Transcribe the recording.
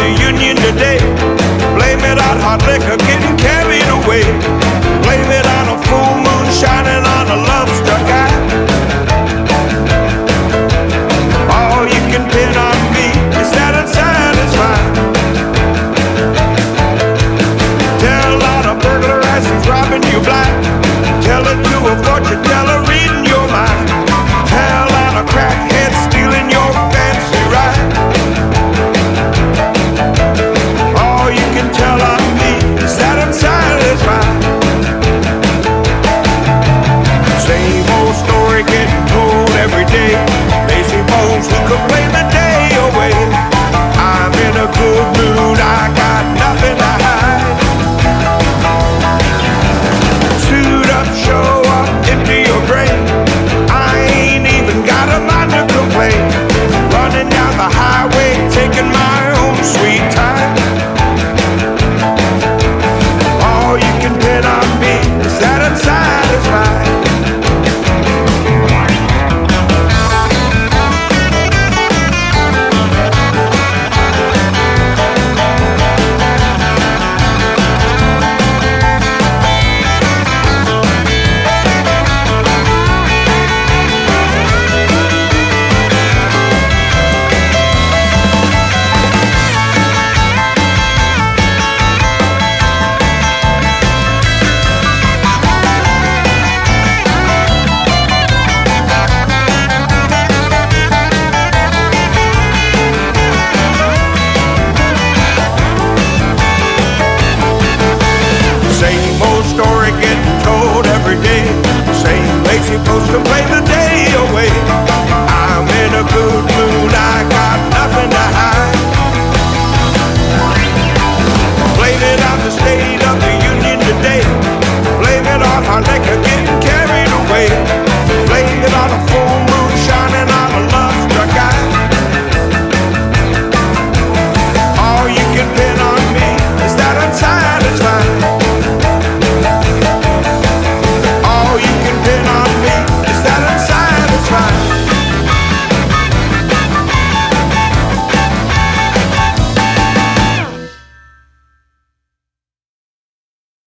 the Union today. Blame it on hot liquor getting carried away. Blame it on a full moon shining on a love-struck eye. All you can pin on me is that I'm satisfied. Tell on a burglar as he's robbing you blind. Tell it to a fortune teller reading your mind. Tell on a crackhead stealing your fancy ride. All you can tell on me is that I'm satisfied. Same old story getting told every day. Lazy bones who complain the day away. I'm in a good mood, I got nothing to hide. Suit up, show up, empty your brain. I ain't even got a mind to complain. Running down the highway, taking my own sweet time. All you can pin on me is that I'm satisfied. Same old story getting told every day. Same lazy folks to play the day away. I'm in a good mood, I got nothing to hide. Blame it on the state of the Union today. Blame it on our liquor getting carried away. Blame it on a